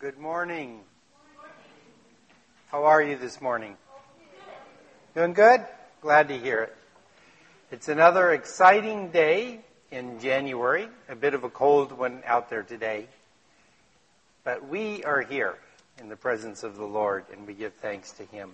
Good morning. How are you this morning? Doing good? Glad to hear it. It's another exciting day in January. A bit of a cold one out there today. But we are here in the presence of the Lord, and we give thanks to Him.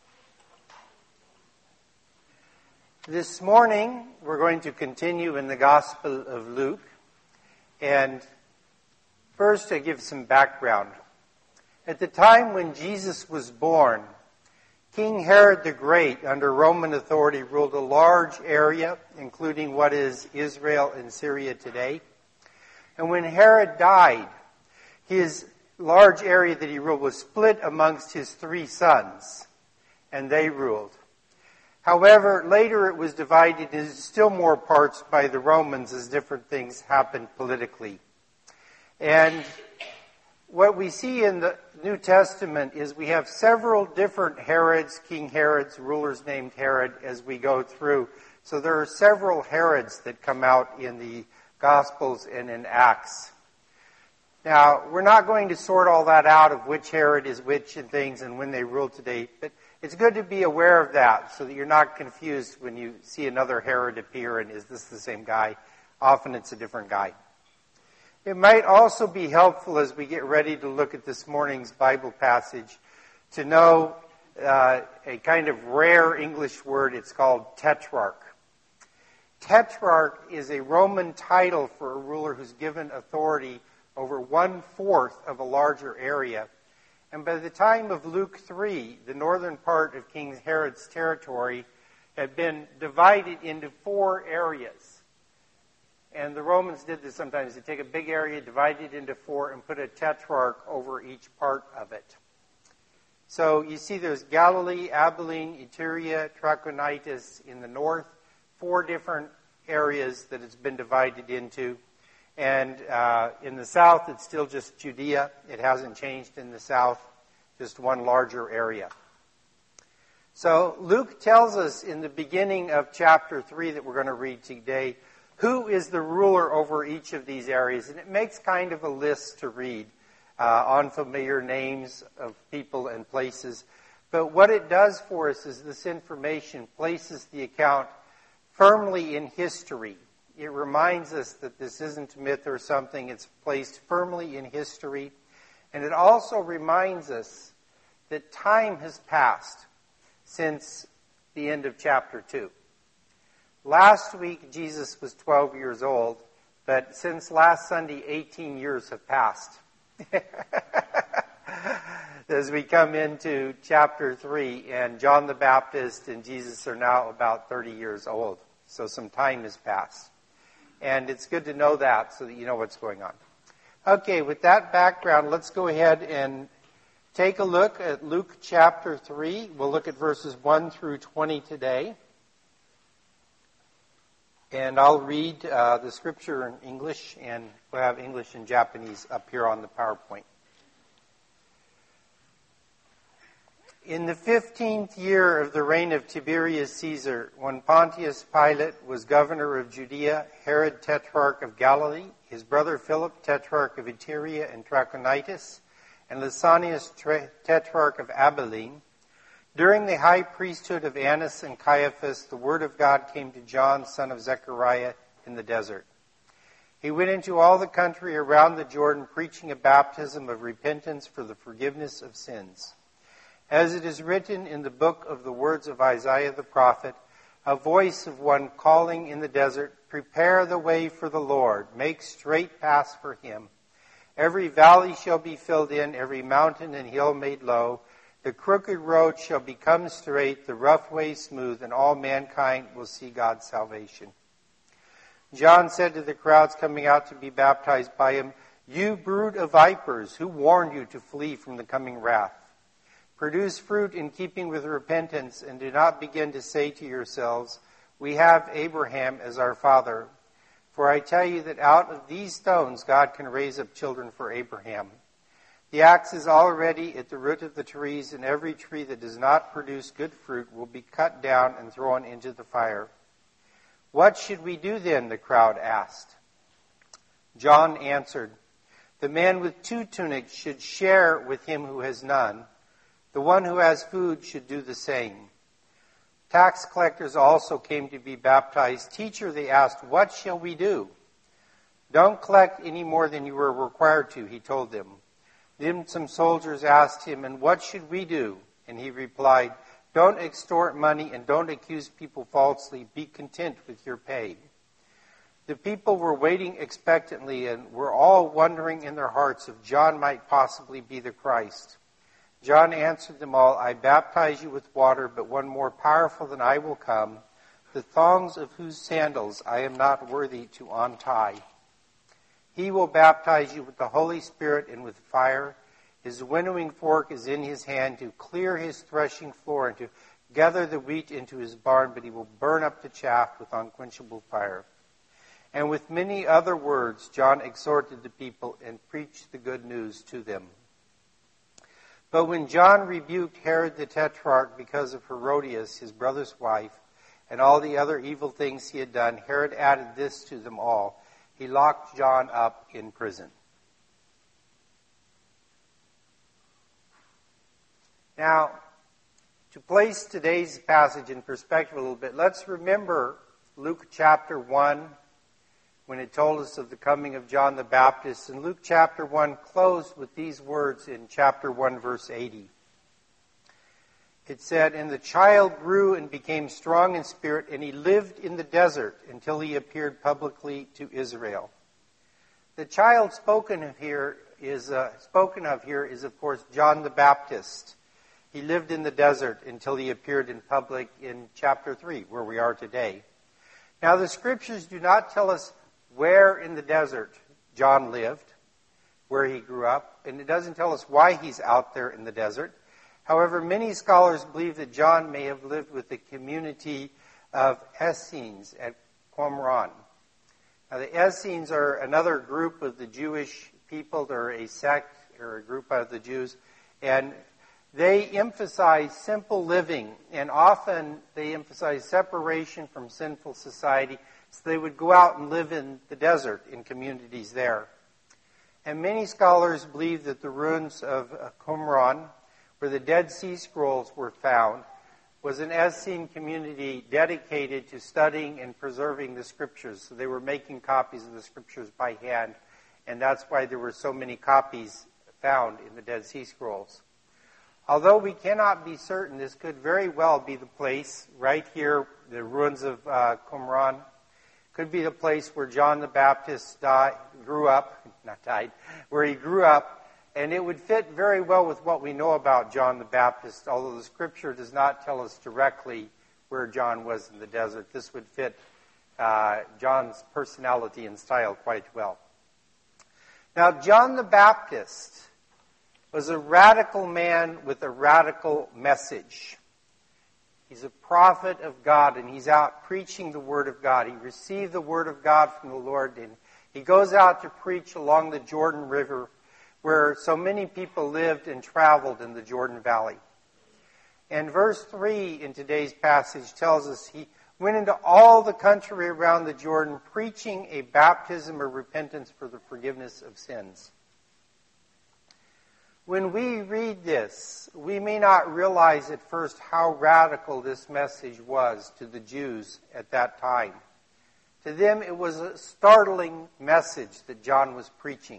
This morning, we're going to continue in the Gospel of Luke. And first, I give some background. At the time when Jesus was born, King Herod the Great, under Roman authority, ruled a large area, including what is Israel and Syria today. And when Herod died, his large area that he ruled was split amongst his 3 sons, and they ruled. However, later it was divided into still more parts by the Romans as different things happened politically. And what we see in the New Testament is we have several different Herods, King Herods, rulers named Herod, as we go through. So there are several Herods that come out in the Gospels and in Acts. Now, we're not going to sort all that out of which Herod is which and things and when they ruled today, but it's good to be aware of that so that you're not confused when you see another Herod appear and is this the same guy? Often it's a different guy. It might also be helpful as we get ready to look at this morning's Bible passage to know a kind of rare English word. It's called tetrarch. Tetrarch is a Roman title for a ruler who's given authority over 1/4 of a larger area. And by the time of Luke 3, the northern part of King Herod's territory had been divided into 4 areas. And the Romans did this sometimes. They take a big area, divide it into 4, and put a tetrarch over each part of it. So you see there's Galilee, Abilene, Iturea, Trachonitis in the north, 4 different areas that it's been divided into. And in the south, it's still just Judea. It hasn't changed in the south, just one larger area. So Luke tells us in the beginning of chapter 3 that we're going to read today, who is the ruler over each of these areas? And it makes kind of a list to read on familiar names of people and places. But what it does for us is this information places the account firmly in history. It reminds us that this isn't myth or something. It's placed firmly in history. And it also reminds us that time has passed since the end of chapter 2. Last week, Jesus was 12 years old, but since last Sunday, 18 years have passed. As we come into chapter 3, and John the Baptist and Jesus are now about 30 years old. So some time has passed. And it's good to know that so that you know what's going on. Okay, with that background, let's go ahead and take a look at Luke chapter 3. We'll look at verses 1 through 20 today. And I'll read the scripture in English, and we'll have English and Japanese up here on the PowerPoint. In the 15th year of the reign of Tiberius Caesar, when Pontius Pilate was governor of Judea, Herod tetrarch of Galilee, his brother Philip tetrarch of Iturea and Trachonitis, and Lysanias tetrarch of Abilene, during the high priesthood of Annas and Caiaphas, the word of God came to John, son of Zechariah, in the desert. He went into all the country around the Jordan, preaching a baptism of repentance for the forgiveness of sins. As it is written in the book of the words of Isaiah the prophet, a voice of one calling in the desert, prepare the way for the Lord, make straight paths for him. Every valley shall be filled in, every mountain and hill made low. The crooked road shall become straight, the rough way smooth, and all mankind will see God's salvation. John said to the crowds coming out to be baptized by him, you brood of vipers, who warned you to flee from the coming wrath? Produce fruit in keeping with repentance, and do not begin to say to yourselves, we have Abraham as our father. For I tell you that out of these stones God can raise up children for Abraham. The axe is already at the root of the trees, and every tree that does not produce good fruit will be cut down and thrown into the fire. What should we do then? The crowd asked. John answered, The man with 2 tunics should share with him who has none. The one who has food should do the same. Tax collectors also came to be baptized. Teacher, they asked, what shall we do? Don't collect any more than you are required to, he told them. Then some soldiers asked him, and what should we do? And he replied, don't extort money and don't accuse people falsely. Be content with your pay. The people were waiting expectantly and were all wondering in their hearts if John might possibly be the Christ. John answered them all, I baptize you with water, but one more powerful than I will come, the thongs of whose sandals I am not worthy to untie. He will baptize you with the Holy Spirit and with fire. His winnowing fork is in his hand to clear his threshing floor and to gather the wheat into his barn, but he will burn up the chaff with unquenchable fire. And with many other words, John exhorted the people and preached the good news to them. But when John rebuked Herod the Tetrarch because of Herodias, his brother's wife, and all the other evil things he had done, Herod added this to them all. He locked John up in prison. Now, to place today's passage in perspective a little bit, let's remember Luke chapter 1, when it told us of the coming of John the Baptist. And Luke chapter 1 closed with these words in chapter 1, verse 80. It said, and the child grew and became strong in spirit, and he lived in the desert until he appeared publicly to Israel. The child spoken of here is, of course, John the Baptist. He lived in the desert until he appeared in public in chapter 3, where we are today. Now, the scriptures do not tell us where in the desert John lived, where he grew up, and it doesn't tell us why he's out there in the desert. However, many scholars believe that John may have lived with the community of Essenes at Qumran. Now, the Essenes are another group of the Jewish people. They're a sect or a group of the Jews, and they emphasize simple living, and often they emphasize separation from sinful society, so they would go out and live in the desert in communities there. And many scholars believe that the ruins of Qumran, where the Dead Sea Scrolls were found, was an Essene community dedicated to studying and preserving the Scriptures. So they were making copies of the Scriptures by hand, and that's why there were so many copies found in the Dead Sea Scrolls. Although we cannot be certain, this could very well be the place right here, the ruins of Qumran, could be the place where John the Baptist grew up, where he grew up. And it would fit very well with what we know about John the Baptist, although the Scripture does not tell us directly where John was in the desert. This would fit John's personality and style quite well. Now, John the Baptist was a radical man with a radical message. He's a prophet of God, and he's out preaching the Word of God. He received the Word of God from the Lord, and he goes out to preach along the Jordan River, where so many people lived and traveled in the Jordan Valley. And verse 3 in today's passage tells us he went into all the country around the Jordan preaching a baptism of repentance for the forgiveness of sins. When we read this, we may not realize at first how radical this message was to the Jews at that time. To them, it was a startling message that John was preaching.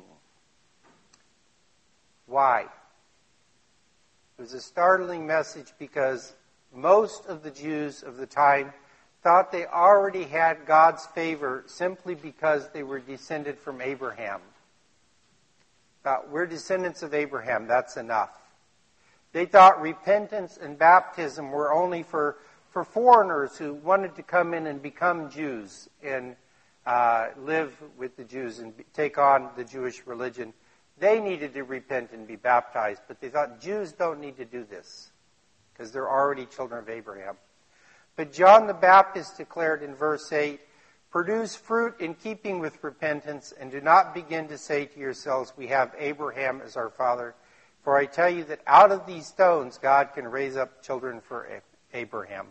Why? It was a startling message because most of the Jews of the time thought they already had God's favor simply because they were descended from Abraham. Thought, we're descendants of Abraham, that's enough. They thought repentance and baptism were only for foreigners who wanted to come in and become Jews and live with the Jews and take on the Jewish religion. They needed to repent and be baptized, but they thought Jews don't need to do this because they're already children of Abraham. But John the Baptist declared in verse 8, produce fruit in keeping with repentance, and do not begin to say to yourselves, we have Abraham as our father. For I tell you that out of these stones God can raise up children for Abraham.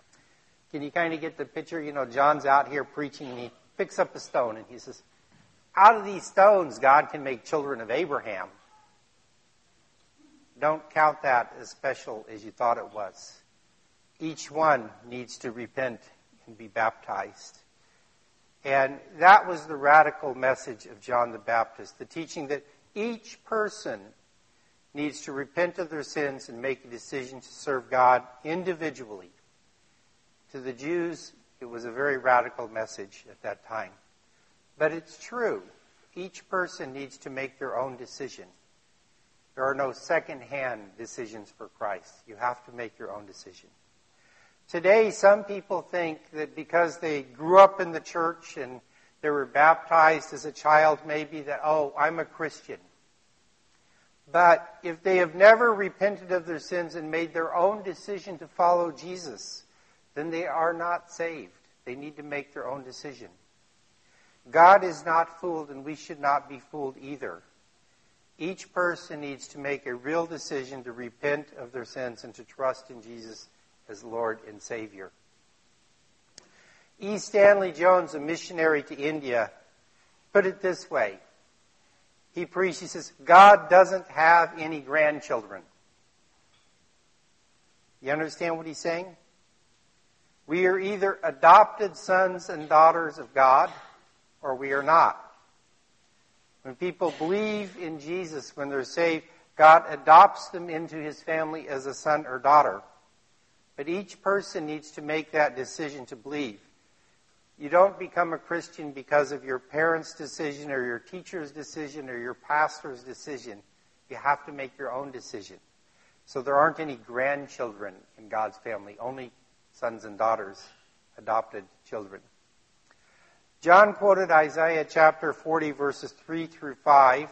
Can you kind of get the picture? You know, John's out here preaching, and he picks up a stone, and he says, out of these stones, God can make children of Abraham. Don't count that as special as you thought it was. Each one needs to repent and be baptized. And that was the radical message of John the Baptist, the teaching that each person needs to repent of their sins and make a decision to serve God individually. To the Jews, it was a very radical message at that time. But it's true. Each person needs to make their own decision. There are no second-hand decisions for Christ. You have to make your own decision. Today, some people think that because they grew up in the church and they were baptized as a child, maybe that, oh, I'm a Christian. But if they have never repented of their sins and made their own decision to follow Jesus, then they are not saved. They need to make their own decision. God is not fooled, and we should not be fooled either. Each person needs to make a real decision to repent of their sins and to trust in Jesus as Lord and Savior. E. Stanley Jones, a missionary to India, put it this way. He preached, he says, God doesn't have any grandchildren. You understand what he's saying? We are either adopted sons and daughters of God, or we are not. When people believe in Jesus, when they're saved, God adopts them into his family as a son or daughter. But each person needs to make that decision to believe. You don't become a Christian because of your parents' decision or your teacher's decision or your pastor's decision. You have to make your own decision. So there aren't any grandchildren in God's family, only sons and daughters, adopted children. John quoted Isaiah chapter 40, verses 3 through 5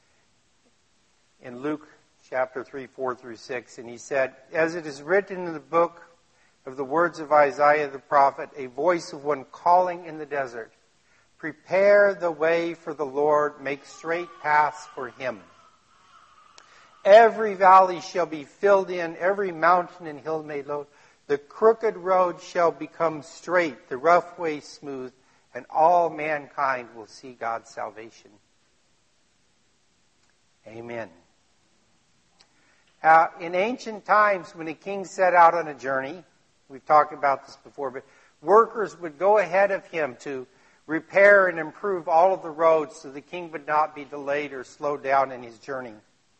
in Luke chapter 3, 4 through 6. And he said, as it is written in the book of the words of Isaiah the prophet, a voice of one calling in the desert, prepare the way for the Lord, make straight paths for him. Every valley shall be filled in, every mountain and hill made low. The crooked road shall become straight, the rough way smooth, and all mankind will see God's salvation. Amen. In ancient times, when a king set out on a journey, we've talked about this before, but workers would go ahead of him to repair and improve all of the roads so the king would not be delayed or slowed down in his journey.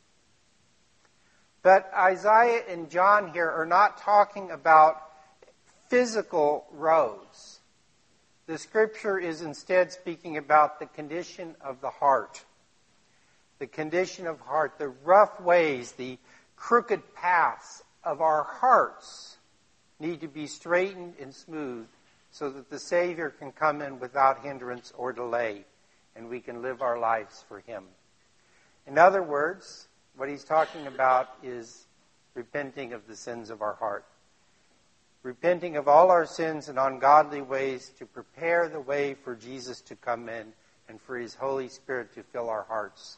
But Isaiah and John here are not talking about physical roads. The scripture is instead speaking about the condition of the heart. The condition of heart, the rough ways, the crooked paths of our hearts need to be straightened and smooth so that the Savior can come in without hindrance or delay and we can live our lives for him. In other words, what he's talking about is repenting of the sins of our heart. Repenting of all our sins and ungodly ways to prepare the way for Jesus to come in and for his Holy Spirit to fill our hearts.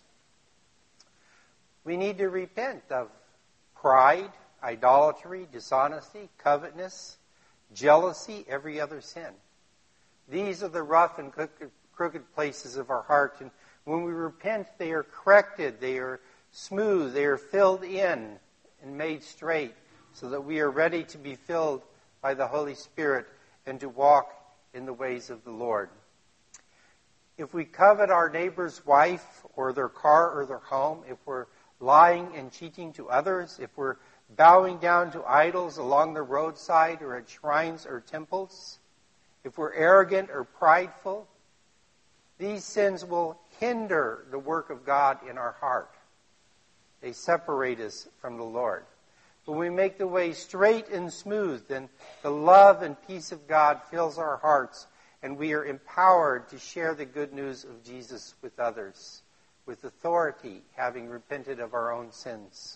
We need to repent of pride, idolatry, dishonesty, covetousness, jealousy, every other sin. These are the rough and crooked places of our heart. And when we repent, they are corrected, they are smooth, they are filled in and made straight so that we are ready to be filled by the Holy Spirit and to walk in the ways of the Lord. If we covet our neighbor's wife or their car or their home, if we're lying and cheating to others, if we're bowing down to idols along the roadside or at shrines or temples, if we're arrogant or prideful, these sins will hinder the work of God in our heart. They separate us from the Lord. When we make the way straight and smooth, then the love and peace of God fills our hearts, and we are empowered to share the good news of Jesus with others, with authority, having repented of our own sins.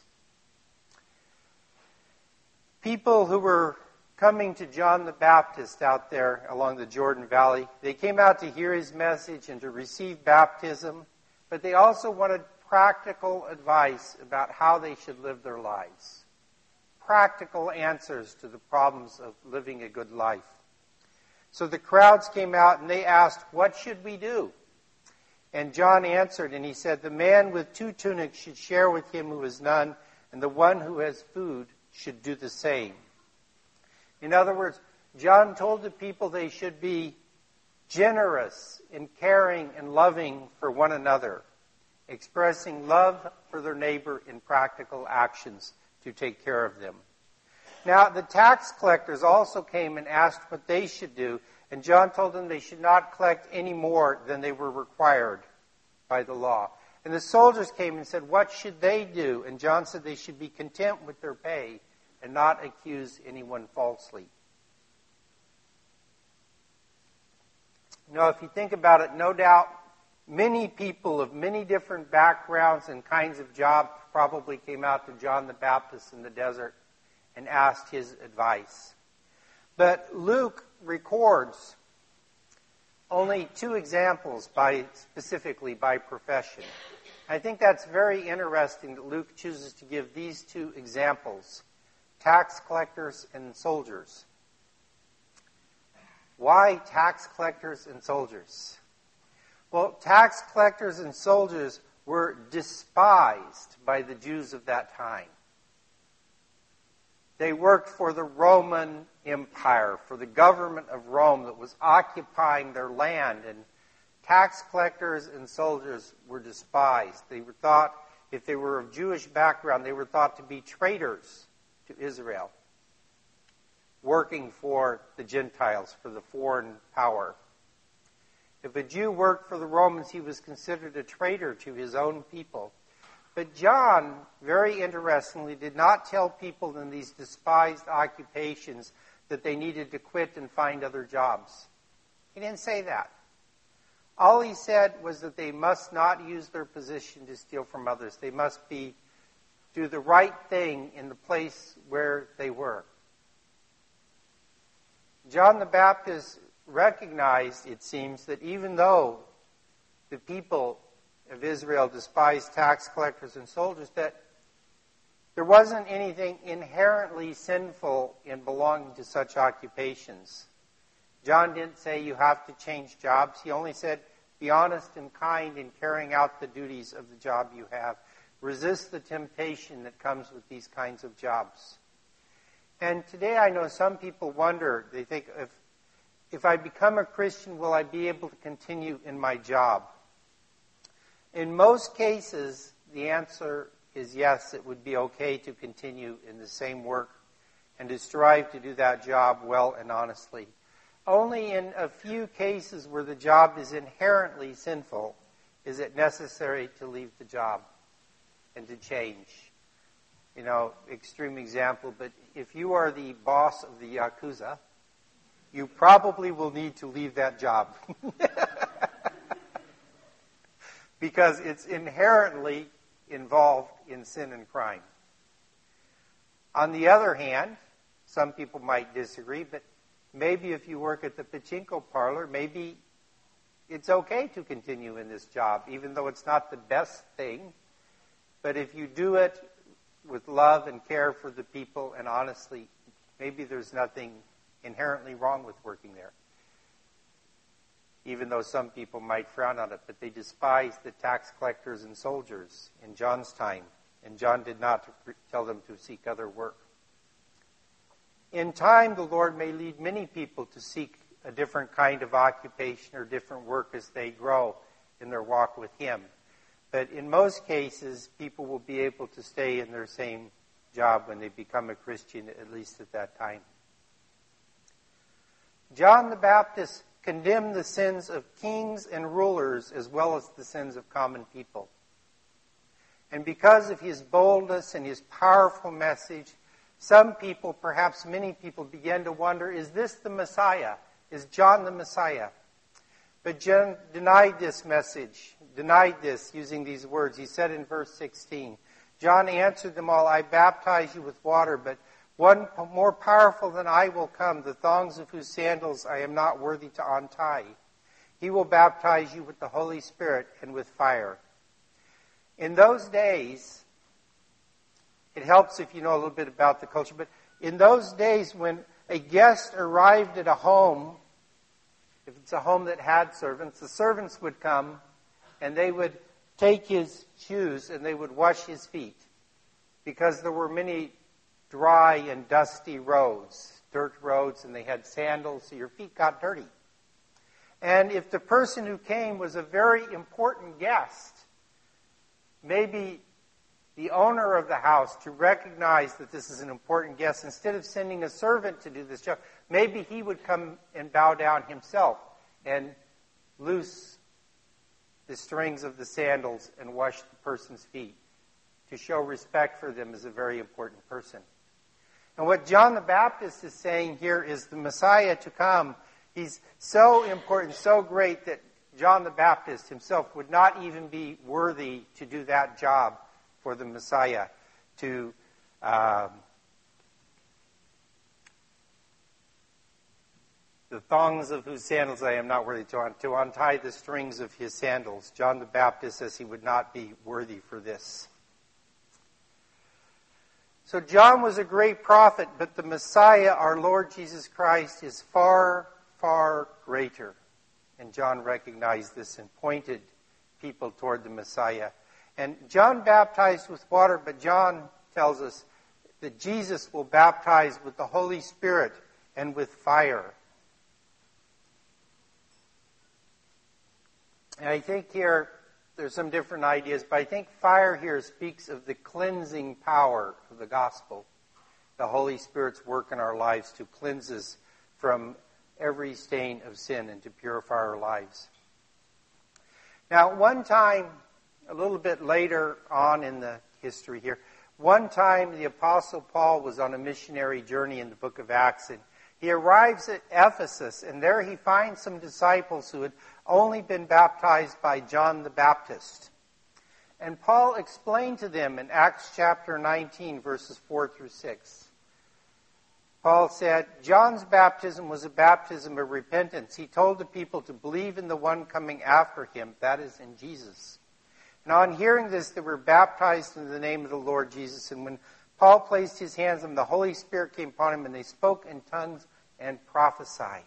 People who were coming to John the Baptist out there along the Jordan Valley, they came out to hear his message and to receive baptism, but they also wanted practical advice about how they should live their lives. Practical answers to the problems of living a good life. So the crowds came out and they asked, what should we do? And John answered, and he said, the man with 2 tunics should share with him who has none, and the one who has food should do the same. In other words, John told the people they should be generous in caring and loving for one another, expressing love for their neighbor in practical actions to take care of them. Now, the tax collectors also came and asked what they should do, and John told them they should not collect any more than they were required by the law. And the soldiers came and said, what should they do? And John said they should be content with their pay and not accuse anyone falsely. Now, if you think about it, no doubt many people of many different backgrounds and kinds of jobs probably came out to John the Baptist in the desert and asked his advice. But Luke records only 2 examples specifically by profession. I think that's very interesting that Luke chooses to give these 2 examples, tax collectors and soldiers. Why tax collectors and soldiers? Well, tax collectors and soldiers were despised by the Jews of that time. They worked for the Roman Empire, for the government of Rome that was occupying their land. And tax collectors and soldiers were despised. They were thought, if they were of Jewish background, they were thought to be traitors to Israel, working for the Gentiles, for the foreign power. If a Jew worked for the Romans, he was considered a traitor to his own people. But John, very interestingly, did not tell people in these despised occupations that they needed to quit and find other jobs. He didn't say that. All he said was that they must not use their position to steal from others. They must do the right thing in the place where they were. John the Baptist recognized, it seems, that even though the people of Israel despised tax collectors and soldiers, that there wasn't anything inherently sinful in belonging to such occupations. John didn't say you have to change jobs. He only said be honest and kind in carrying out the duties of the job you have. Resist the temptation that comes with these kinds of jobs. And today I know some people wonder, they think, if I become a Christian, will I be able to continue in my job? In most cases, the answer is yes, it would be okay to continue in the same work and to strive to do that job well and honestly. Only in a few cases where the job is inherently sinful is it necessary to leave the job and to change. Extreme example, but if you are the boss of the Yakuza, you probably will need to leave that job. Because it's inherently involved in sin and crime. On the other hand, some people might disagree, but maybe if you work at the pachinko parlor, maybe it's okay to continue in this job, even though it's not the best thing. But if you do it with love and care for the people and honestly, maybe there's nothing inherently wrong with working there. Even though some people might frown on it, but they despised the tax collectors and soldiers in John's time, and John did not tell them to seek other work. In time, the Lord may lead many people to seek a different kind of occupation or different work as they grow in their walk with Him. But in most cases, people will be able to stay in their same job when they become a Christian, at least at that time. John the Baptist condemned the sins of kings and rulers as well as the sins of common people. And because of his boldness and his powerful message, some people, perhaps many people, began to wonder, is this the Messiah? Is John the Messiah? But John denied this message, denied this using these words. He said in verse 16, John answered them all, I baptize you with water, but one more powerful than I will come, the thongs of whose sandals I am not worthy to untie. He will baptize you with the Holy Spirit and with fire. In those days, it helps if you know a little bit about the culture, but in those days when a guest arrived at a home, if it's a home that had servants, the servants would come and they would take his shoes and they would wash his feet, because there were many dry and dusty roads, dirt roads, and they had sandals, so your feet got dirty. And if the person who came was a very important guest, maybe the owner of the house, to recognize that this is an important guest, instead of sending a servant to do this job, maybe he would come and bow down himself and loose the strings of the sandals and wash the person's feet to show respect for them as a very important person. And what John the Baptist is saying here is the Messiah to come, he's so important, so great, that John the Baptist himself would not even be worthy to do that job for the Messiah, to the thongs of whose sandals I am not worthy to untie the strings of his sandals. John the Baptist says he would not be worthy for this. So John was a great prophet, but the Messiah, our Lord Jesus Christ, is far, far greater. And John recognized this and pointed people toward the Messiah. And John baptized with water, but John tells us that Jesus will baptize with the Holy Spirit and with fire. And I think here there's some different ideas, but I think fire here speaks of the cleansing power of the gospel. The Holy Spirit's work in our lives to cleanse us from every stain of sin and to purify our lives. Now, one time, a little bit later on in the history here, one time the Apostle Paul was on a missionary journey in the book of Acts, and he arrives at Ephesus, and there he finds some disciples who had only been baptized by John the Baptist. And Paul explained to them in Acts chapter 19, verses 4 through 6. Paul said, John's baptism was a baptism of repentance. He told the people to believe in the one coming after him, that is, in Jesus. And on hearing this, they were baptized in the name of the Lord Jesus. And when Paul placed his hands on them, the Holy Spirit came upon him, and they spoke in tongues and prophesied.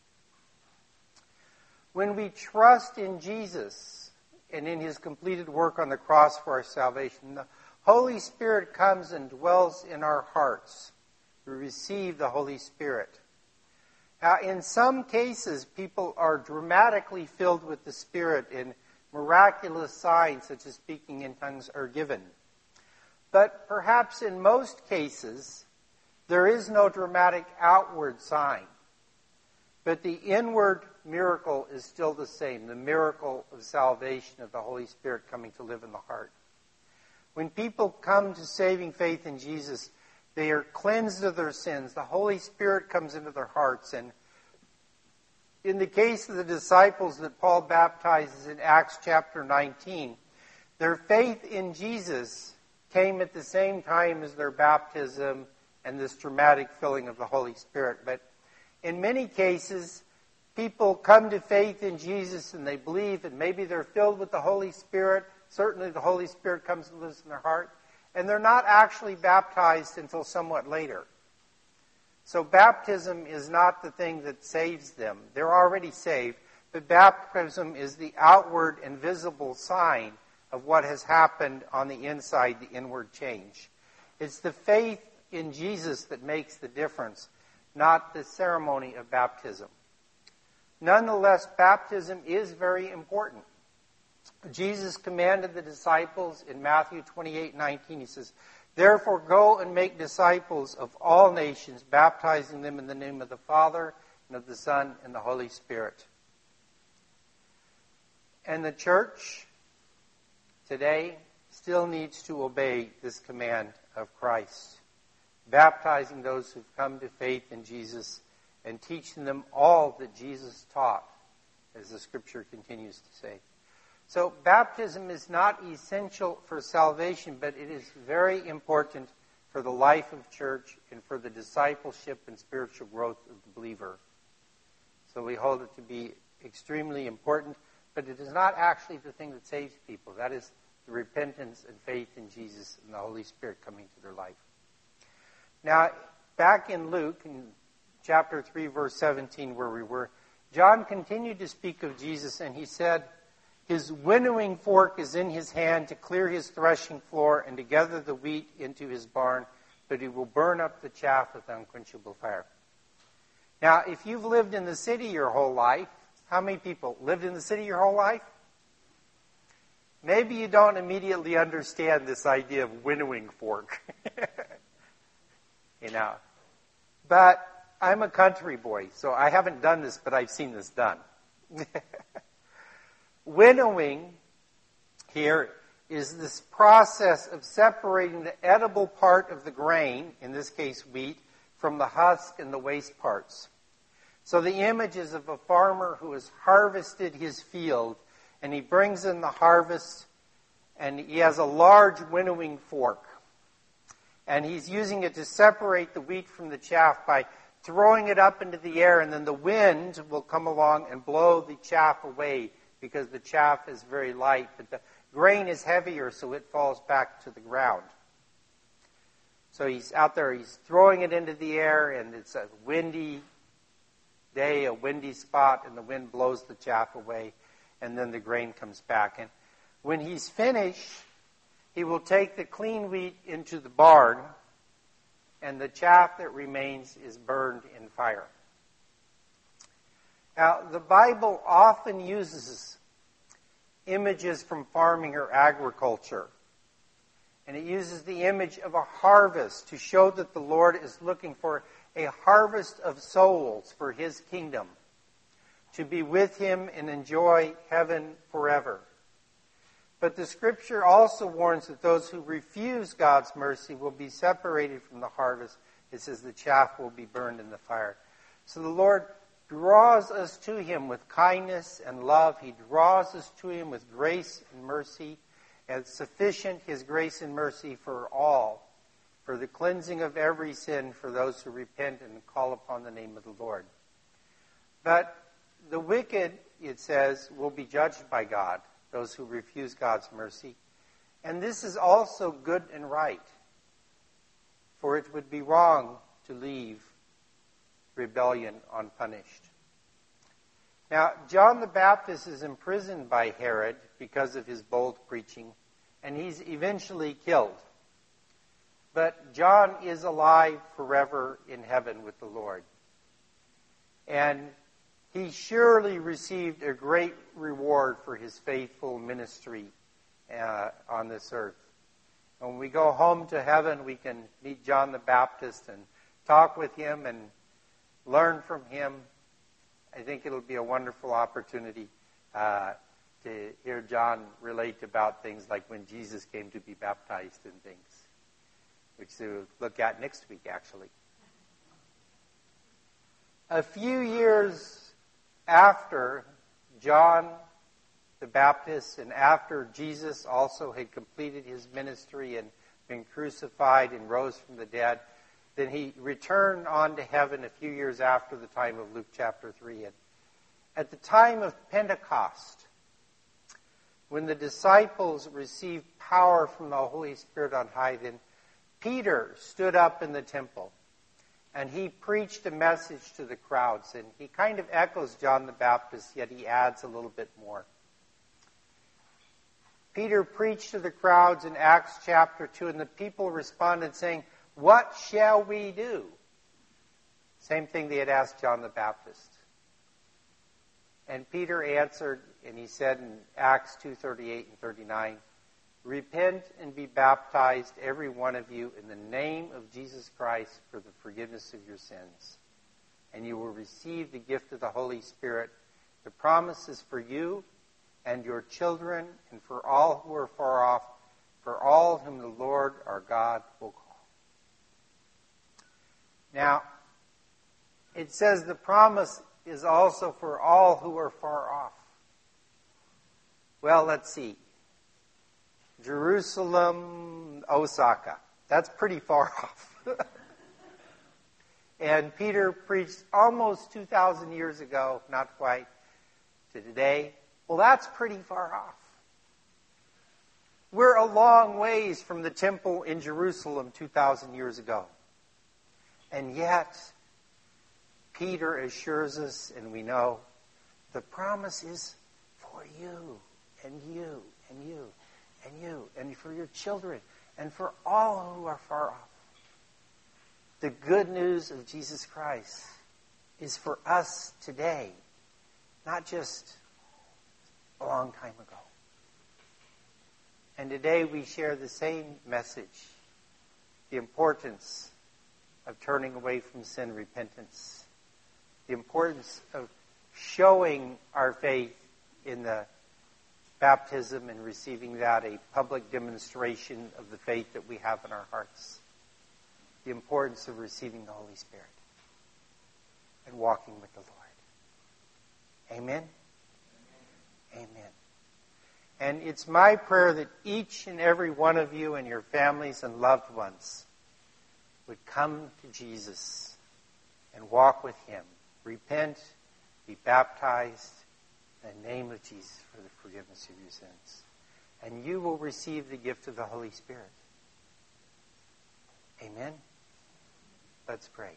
When we trust in Jesus and in his completed work on the cross for our salvation, the Holy Spirit comes and dwells in our hearts. We receive the Holy Spirit. Now, in some cases, people are dramatically filled with the Spirit, and miraculous signs, such as speaking in tongues, are given. But perhaps in most cases, there is no dramatic outward sign. But the inward miracle is still the same, the miracle of salvation of the Holy Spirit coming to live in the heart. When people come to saving faith in Jesus, they are cleansed of their sins. The Holy Spirit comes into their hearts. And in the case of the disciples that Paul baptizes in Acts chapter 19, their faith in Jesus came at the same time as their baptism and this dramatic filling of the Holy Spirit. But in many cases, people come to faith in Jesus and they believe, and maybe they're filled with the Holy Spirit. Certainly the Holy Spirit comes and lives in their heart. And they're not actually baptized until somewhat later. So baptism is not the thing that saves them. They're already saved. But baptism is the outward and visible sign of what has happened on the inside, the inward change. It's the faith in Jesus that makes the difference, not the ceremony of baptism. Nonetheless, baptism is very important. Jesus commanded the disciples in Matthew 28:19. He says, "Therefore go and make disciples of all nations, baptizing them in the name of the Father and of the Son and the Holy Spirit." And the church today still needs to obey this command of Christ, baptizing those who've come to faith in Jesus and teaching them all that Jesus taught, as the Scripture continues to say. So baptism is not essential for salvation, but it is very important for the life of church and for the discipleship and spiritual growth of the believer. So we hold it to be extremely important, but it is not actually the thing that saves people. That is the repentance and faith in Jesus and the Holy Spirit coming to their life. Now, back in Luke, in chapter 3, verse 17, where we were, John continued to speak of Jesus, and he said, His winnowing fork is in his hand to clear his threshing floor and to gather the wheat into his barn, but he will burn up the chaff with unquenchable fire. Now, if you've lived in the city your whole life, how many people lived in the city your whole life? Maybe you don't immediately understand this idea of winnowing fork. But I'm a country boy, so I haven't done this, but I've seen this done. Winnowing here is this process of separating the edible part of the grain, in this case wheat, from the husk and the waste parts. So the image is of a farmer who has harvested his field, and he brings in the harvest, and he has a large winnowing fork. And he's using it to separate the wheat from the chaff by throwing it up into the air, and then the wind will come along and blow the chaff away because the chaff is very light, but the grain is heavier, so it falls back to the ground. So he's out there, he's throwing it into the air, and it's a windy day, a windy spot, and the wind blows the chaff away, and then the grain comes back. And when he's finished, he will take the clean wheat into the barn, and the chaff that remains is burned in fire. Now, the Bible often uses images from farming or agriculture. And it uses the image of a harvest to show that the Lord is looking for a harvest of souls for his kingdom, to be with him and enjoy heaven forever. But the Scripture also warns that those who refuse God's mercy will be separated from the harvest. It says the chaff will be burned in the fire. So the Lord draws us to him with kindness and love. He draws us to him with grace and mercy. And it's sufficient, his grace and mercy for all, for the cleansing of every sin for those who repent and call upon the name of the Lord. But the wicked, it says, will be judged by God, those who refuse God's mercy. And this is also good and right, for it would be wrong to leave rebellion unpunished. Now, John the Baptist is imprisoned by Herod because of his bold preaching, and he's eventually killed. But John is alive forever in heaven with the Lord. And he surely received a great reward for his faithful ministry on this earth. When we go home to heaven, we can meet John the Baptist and talk with him and learn from him. I think it'll be a wonderful opportunity to hear John relate about things like when Jesus came to be baptized and things, which we'll look at next week, actually. A few years after John the Baptist and after Jesus also had completed his ministry and been crucified and rose from the dead, then he returned on to heaven a few years after the time of Luke chapter 3. And at the time of Pentecost, when the disciples received power from the Holy Spirit on high, then Peter stood up in the temple and he preached a message to the crowds. And he kind of echoes John the Baptist, yet he adds a little bit more. Peter preached to the crowds in Acts chapter 2, and the people responded saying, "What shall we do?" Same thing they had asked John the Baptist. And Peter answered, and he said in Acts 2:38 and 39, "Repent and be baptized, every one of you, in the name of Jesus Christ for the forgiveness of your sins. And you will receive the gift of the Holy Spirit. The promise is for you and your children and for all who are far off, for all whom the Lord our God will call." Now, it says the promise is also for all who are far off. Well, let's see. Jerusalem, Osaka. That's pretty far off. And Peter preached almost 2,000 years ago, not quite, to today. Well, that's pretty far off. We're a long ways from the temple in Jerusalem 2,000 years ago. And yet, Peter assures us, and we know, the promise is for you and you and you and you and for your children and for all who are far off. The good news of Jesus Christ is for us today, not just a long time ago. And today we share the same message, the importance of turning away from sin, repentance, the importance of showing our faith in the baptism and receiving that, a public demonstration of the faith that we have in our hearts, the importance of receiving the Holy Spirit and walking with the Lord. Amen? Amen. And it's my prayer that each and every one of you and your families and loved ones would come to Jesus and walk with Him. Repent, be baptized in the name of Jesus for the forgiveness of your sins. And you will receive the gift of the Holy Spirit. Amen? Let's pray.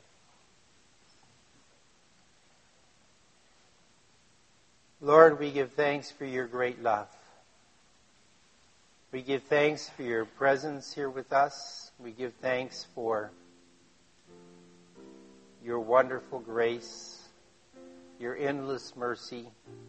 Lord, we give thanks for your great love. We give thanks for your presence here with us. We give thanks for your wonderful grace, your endless mercy,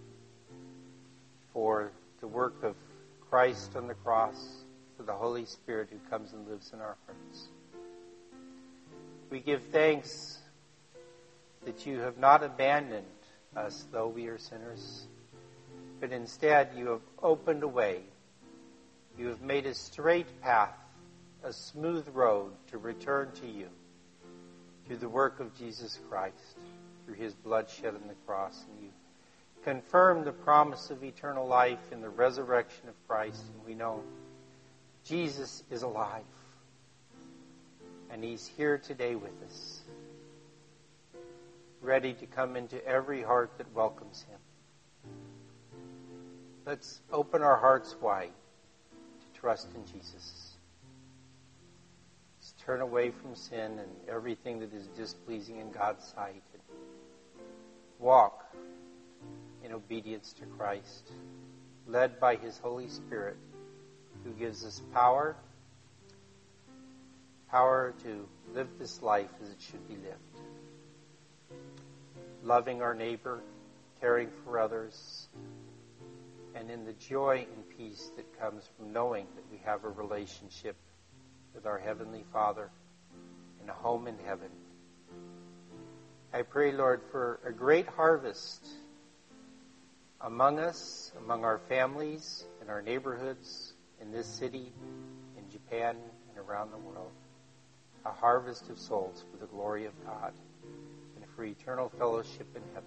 for the work of Christ on the cross, for the Holy Spirit who comes and lives in our hearts. We give thanks that you have not abandoned us, though we are sinners, but instead you have opened a way. You have made a straight path, a smooth road to return to you through the work of Jesus Christ, through his blood shed on the cross. And you confirm the promise of eternal life in the resurrection of Christ. And we know Jesus is alive. And he's here today with us, ready to come into every heart that welcomes him. Let's open our hearts wide to trust in Jesus. Let's turn away from sin and everything that is displeasing in God's sight and walk in obedience to Christ, led by his Holy Spirit, who gives us power to live this life as it should be lived. Loving our neighbor, caring for others, and in the joy and peace that comes from knowing that we have a relationship with our Heavenly Father and a home in heaven. I pray, Lord, for a great harvest among us, among our families, in our neighborhoods, in this city, in Japan, and around the world. A harvest of souls for the glory of God and for eternal fellowship in heaven.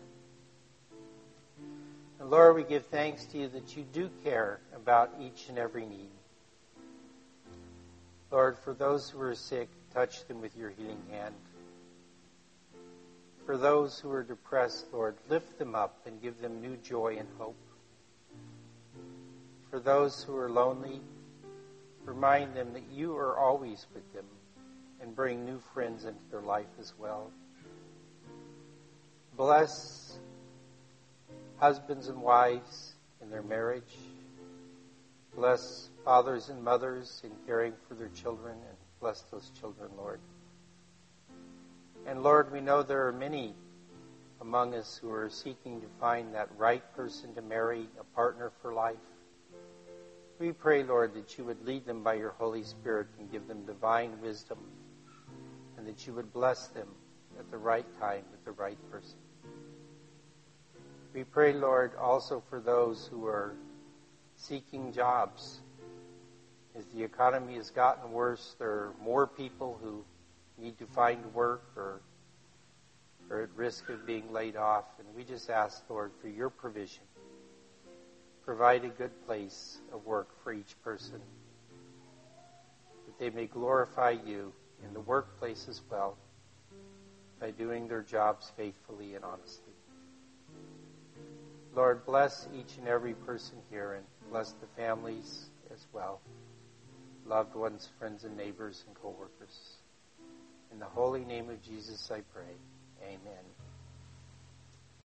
And Lord, we give thanks to you that you do care about each and every need. Lord, for those who are sick, touch them with your healing hand. For those who are depressed, Lord, lift them up and give them new joy and hope. For those who are lonely, remind them that you are always with them and bring new friends into their life as well. Bless husbands and wives in their marriage. Bless fathers and mothers in caring for their children, and bless those children, Lord. And Lord, we know there are many among us who are seeking to find that right person to marry, a partner for life. We pray, Lord, that you would lead them by your Holy Spirit and give them divine wisdom, and that you would bless them at the right time with the right person. We pray, Lord, also for those who are seeking jobs. As the economy has gotten worse, there are more people who need to find work or are at risk of being laid off. And we just ask, Lord, for your provision. Provide a good place of work for each person, that they may glorify you in the workplace as well by doing their jobs faithfully and honestly. Lord, bless each and every person here and bless the families as well, loved ones, friends and neighbors and co-workers. In the holy name of Jesus I pray. Amen.